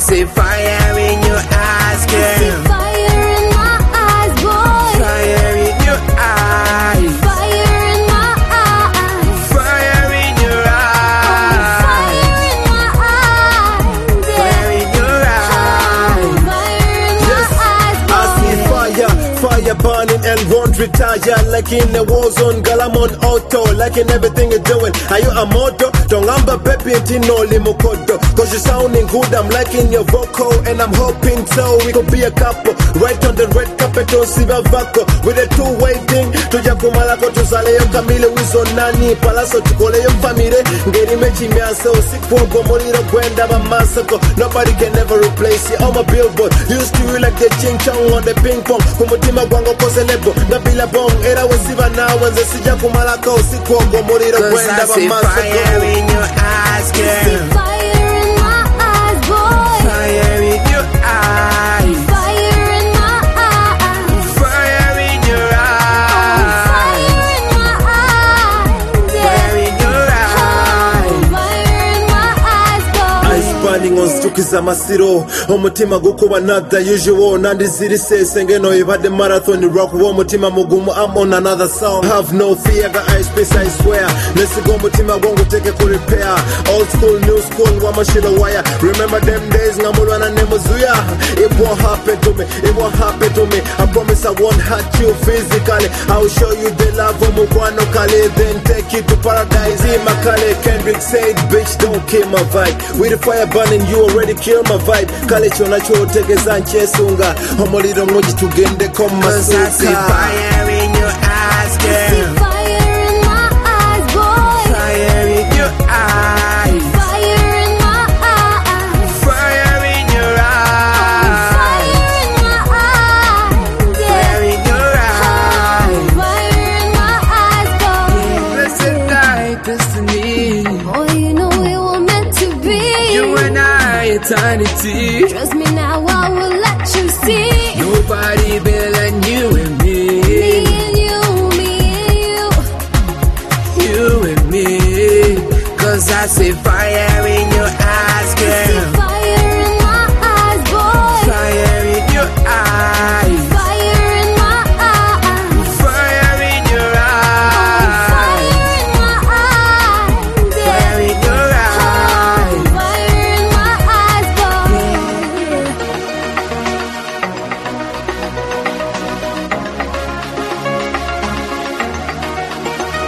see fire in your eyes, girl. Fire in my eyes, boy. Fire in your eyes. Fire in my eyes. Fire in your eyes. Fire in my eyes. Fire in your eyes. Fire in my eyes, boy. I see fire burning and won't retire. Like in a war zone, girl, I'm on auto. Like in everything you're doing. Are you a moto? Don't remember baby Tino Limukodo. Cause you're sounding good, I'm liking your vocal. And I'm hoping so we could be a couple. Right on the red carpet on Siva Vaco. With a two-way thing. Tuja kumalako tuzale yo kamile wizo nani. Palaso tukole yo family. Ngeri mechi miaso. Sikwa gomoliro gwenda masako. Nobody can ever replace you on my billboard. Used to you like the ching chong on the ping pong. Kumutima gwango kose lebo. Nabila bong. Era wesiva na wanze sija kumalako. Sikwa gomoliro gwenda masako. Fire in your eyes, girl. Fire in my eyes, boy. Fire in your eyes. Fire in my eyes. Fire in your eyes. Fire in my eyes. Fire in your eyes. Fire in my eyes, boy. Ice burning on stukiza masiro. Omutima gukuba not the usual. Nandi ziri say sengeno ibade marathon rock. Omutima mugumu, I'm on another song. Have no fear, got ice space, I swear. Let's go mutima gongo take it for repair. Old school, new school, wamashila wire. Remember them days, ngamulwana nemuzuya. It won't happen to me, it won't happen to me. I promise I won't hurt you physically. I'll show you the love of Mukwano Kale. Then take you to paradise. Makale, Kendrick said, bitch, don't kill my vibe. With the fire burning, you already killed my vibe. Kale chona cho tegeza nchesunga. Homoliro moji tugende koma Cause I see suka. fire in your